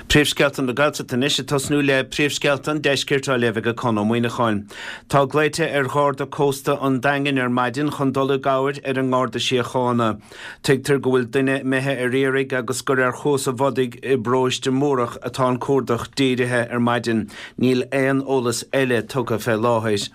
Príomhscealtan na gailte tanis tosnú le príomhscealtan deisceart a leh go conó muoine cháin. Tá gléite gháir cósta an daingin maidin chun dul gáir an ngáda sí chána. Tuigtar go bhfuil duine methe riaigh agus gur chós a bhodig I bróiste mórach atá an cuardach díirithe maidin. Níl éon ólas eile tugad fé láthais.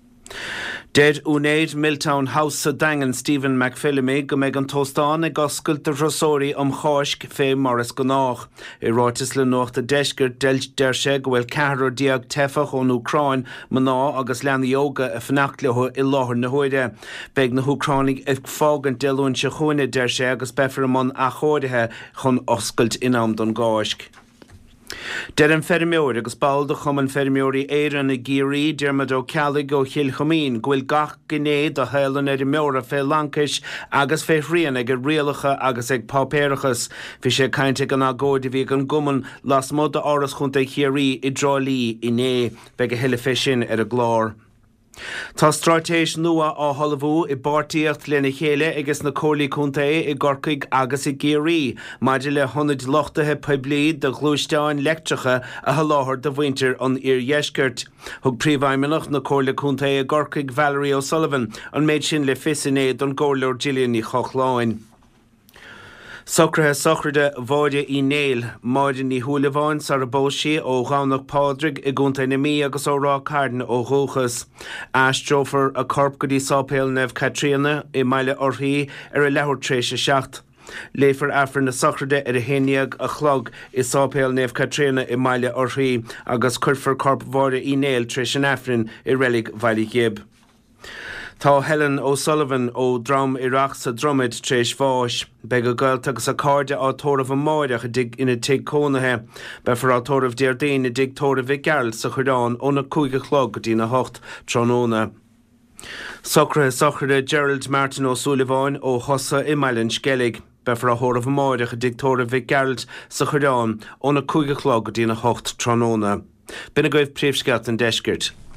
Dead Unaid Milltown House sa Dangan Stephen McPhillamy go méid an tóstáin ag oscailt de Rosóí cháisc fé Morris go nach. I ráitis le nuacht a deisceart der sé go bhfuil ceathrú diaag tefach ón Ucráin maná agus lean yoga a fnacht le I láthair na huide. Beag na Ucránig ag fágan deilún se chuine der sé agus befar amon a chóirithe chun oscailt inam don gáisc. Der an fermiúir agus balda chum an fermiúirí éan na géirí dermad ó cealaigh ó Chilchomín gohfuil gach gnéad a heilean méora fé Lancais agus fé rian ag rialacha agus ag pápéirechas fi sé cainte an agóide bhí an guman las mud a áras chunta chéirí I drálí iné beag a heile fé sin a glár. Tá stratéis nua á Hollywood I bartíocht lena chéile agus na cólaí cúnta I gorcaig agus I géirí, maidir le honnaid lochtathe poiblí de glúisteáin lectracha a láthir de bhaintear an iarhéisceart. Thug príomhhaimimeach na cóla cúnta I gorcaig Valerie O'Sullivan an méid sin le fisinéad an gcóirleoir Gillian I Chochláin. Socrathe socrde bháide I néil, maidin ní thuúlaháin sa a bóisi ó gánach pádrig I gúnta na mí agus ó rá cardan ó dhóchas. Astrófar a corp go dtí sápéil nef Catriona I maile orthaí a lethúir tréise seacht. Léifar afar na socrde a héineag a chlog I sápéil nef Catriona I maile orthaí agus curfar corp bháide I néil tréis an afrin I rélig bhaile gib. Tá Helen O'Sullivan ó Drom Iraq sa dromid tréis bháis. Beag a gailt agus a cárde á tóramh máideach a dig ina tig cónathe. Befar á tóramh Déardaoin a dig tóramh I Gearlt sa chudáin óna cúige chlog go dtí na hocht trónóna. Socrathe socrde Gerald Martin O'Sullivan ó Hosa I Mailen Skellig. Befar a tóramh máideach a dig tóramh Gearlt sa chudáin óna cúige chlog go dtí na hocht trónóna. Bina goibh príomhscealtan deisceart.